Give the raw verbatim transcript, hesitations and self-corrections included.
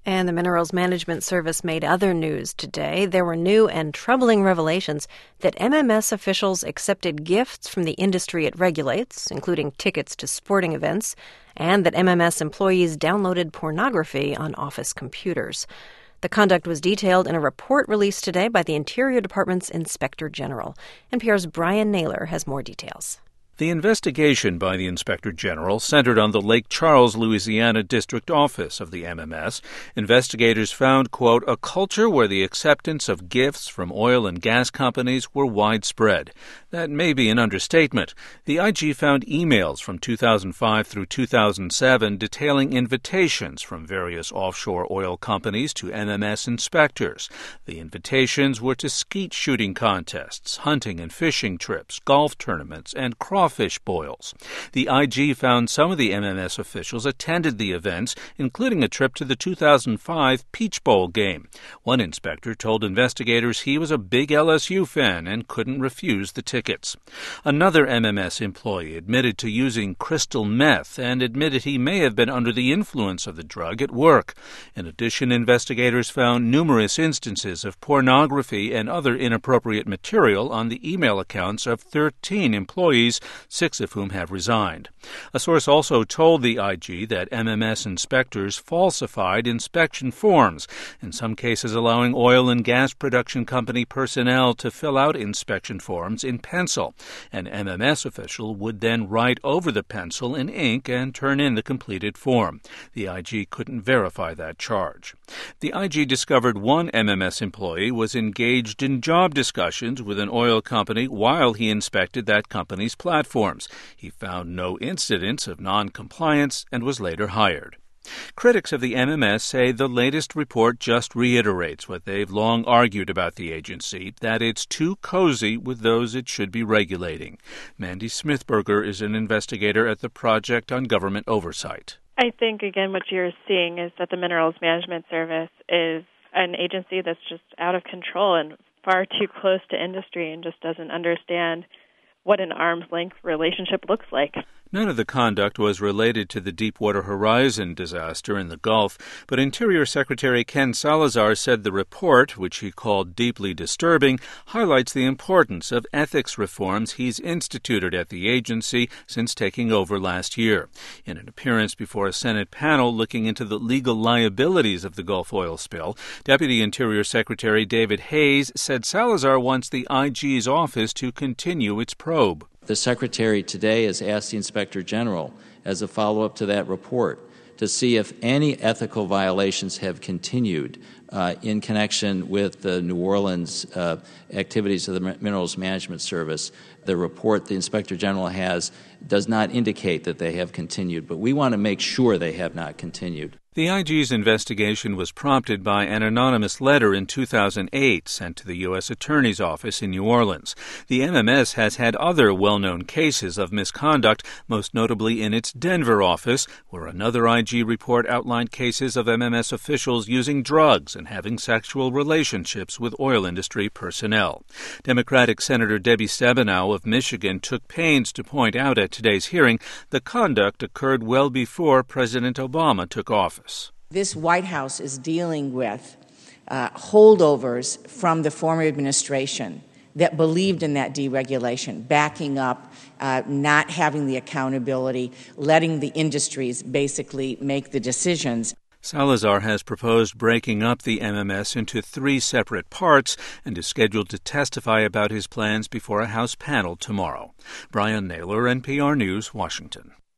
And the Minerals Management Service made other news today. There were new and troubling revelations that M M S officials accepted gifts from the industry it regulates, including tickets to sporting events, and that M M S employees downloaded pornography on office computers. The conduct was detailed in a report released today by the Interior Department's Inspector General. N P R's Brian Naylor has more details. The investigation by the Inspector General centered on the Lake Charles, Louisiana District Office of the M M S. Investigators found, quote, a culture where the acceptance of gifts from oil and gas companies were widespread. That may be an understatement. The I G found emails from two thousand five through two thousand seven detailing invitations from various offshore oil companies to M M S inspectors. The invitations were to skeet shooting contests, hunting and fishing trips, golf tournaments, and crawfish fish boils. The I G found some of the M M S officials attended the events, including a trip to the two thousand five Peach Bowl game. One inspector told investigators he was a big L S U fan and couldn't refuse the tickets. Another M M S employee admitted to using crystal meth and admitted he may have been under the influence of the drug at work. In addition, investigators found numerous instances of pornography and other inappropriate material on the email accounts of thirteen employees, six of whom have resigned. A source also told the I G that M M S inspectors falsified inspection forms, in some cases allowing oil and gas production company personnel to fill out inspection forms in pencil. An M M S official would then write over the pencil in ink and turn in the completed form. The I G couldn't verify that charge. The I G discovered one M M S employee was engaged in job discussions with an oil company while he inspected that company's platforms. He found no incidents of non-compliance and was later hired. Critics of the M M S say the latest report just reiterates what they've long argued about the agency, that it's too cozy with those it should be regulating. Mandy Smithberger is an investigator at the Project on Government Oversight. I think, again, what you're seeing is that the Minerals Management Service is an agency that's just out of control and far too close to industry and just doesn't understand what an arm's length relationship looks like. None of the conduct was related to the Deepwater Horizon disaster in the Gulf, but Interior Secretary Ken Salazar said the report, which he called deeply disturbing, highlights the importance of ethics reforms he's instituted at the agency since taking over last year. In an appearance before a Senate panel looking into the legal liabilities of the Gulf oil spill, Deputy Interior Secretary David Hayes said Salazar wants the I G's office to continue its probe. The Secretary today has asked the Inspector General, as a follow-up to that report, to see if any ethical violations have continued uh, in connection with the New Orleans uh, activities of the Minerals Management Service. The report the Inspector General has does not indicate that they have continued, but we want to make sure they have not continued. The I G's investigation was prompted by an anonymous letter in two thousand eight sent to the U S Attorney's Office in New Orleans. The M M S has had other well-known cases of misconduct, most notably in its Denver office, where another I G report outlined cases of M M S officials using drugs and having sexual relationships with oil industry personnel. Democratic Senator Debbie Stabenow of Michigan took pains to point out at today's hearing the conduct occurred well before President Obama took office. This White House is dealing with uh, holdovers from the former administration that believed in that deregulation, backing up, uh, not having the accountability, letting the industries basically make the decisions. Salazar has proposed breaking up the M M S into three separate parts and is scheduled to testify about his plans before a House panel tomorrow. Brian Naylor, N P R News, Washington.